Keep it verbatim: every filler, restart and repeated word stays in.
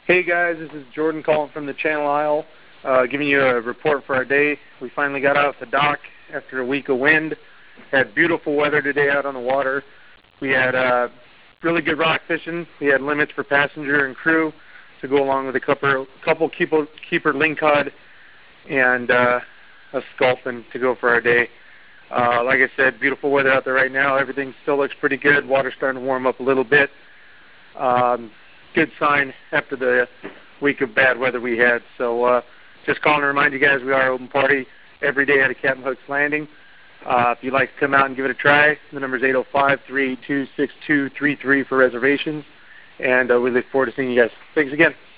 Hey guys, this is Jordan calling from the Channel Isle, uh, giving you a report for our day. We finally got off the dock after a week of wind. Had beautiful weather today out on the water. We had uh, really good rock fishing. We had limits for passenger and crew to go along with a couple, couple keeper, keeper lingcod and uh, a sculpin to go for our day. Uh, like I said, beautiful weather out there right now. Everything still looks pretty good. Water's starting to warm up a little bit. Um, good sign after the week of bad weather we had. So uh, just calling to remind you guys we are open party every day at Captain Hook's Landing. Uh, if you'd like to come out and give it a try, the number is eight oh five, three eight two, six two three three for reservations. And uh, we look forward to seeing you guys. Thanks again.